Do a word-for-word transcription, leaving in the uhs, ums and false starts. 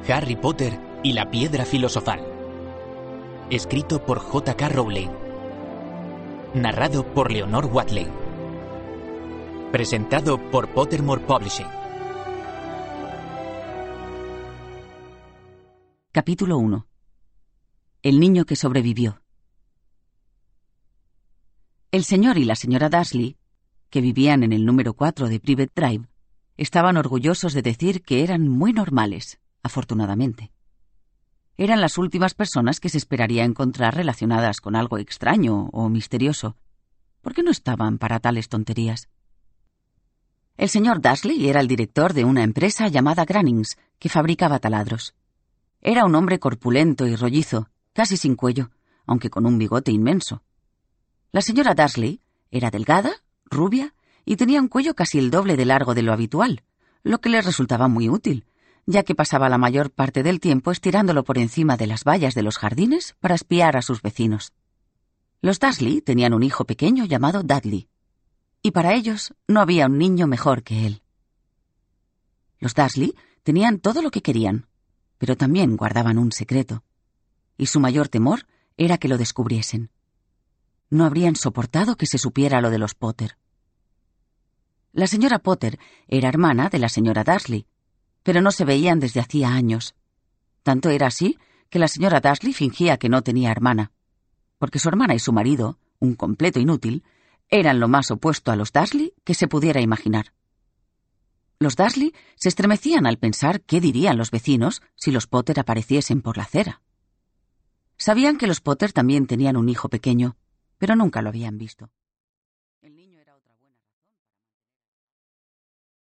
Harry Potter y la Piedra Filosofal. Escrito por J K Rowling. Narrado por Leonor Wattley. Presentado por Pottermore Publishing. Capítulo uno. El niño que sobrevivió. El señor y la señora Dursley, que vivían en el número cuatro de Privet Drive, estaban orgullosos de decir que eran muy normales, afortunadamente. Eran las últimas personas que se esperaría encontrar relacionadas con algo extraño o misterioso, porque no estaban para tales tonterías. El señor Dursley era el director de una empresa llamada Grannings, que fabricaba taladros. Era un hombre corpulento y rollizo, casi sin cuello, aunque con un bigote inmenso. La señora Dursley era delgada, rubia, y tenía un cuello casi el doble de largo de lo habitual, lo que le resultaba muy útil, ya que pasaba la mayor parte del tiempo estirándolo por encima de las vallas de los jardines para espiar a sus vecinos. Los Dursley tenían un hijo pequeño llamado Dudley, y para ellos no había un niño mejor que él. Los Dursley tenían todo lo que querían, pero también guardaban un secreto, y su mayor temor era que lo descubriesen. No habrían soportado que se supiera lo de los Potter. La señora Potter era hermana de la señora Dursley, pero no se veían desde hacía años. Tanto era así que la señora Dursley fingía que no tenía hermana, porque su hermana y su marido, un completo inútil, eran lo más opuesto a los Dursley que se pudiera imaginar. Los Dursley se estremecían al pensar qué dirían los vecinos si los Potter apareciesen por la acera. Sabían que los Potter también tenían un hijo pequeño, pero nunca lo habían visto.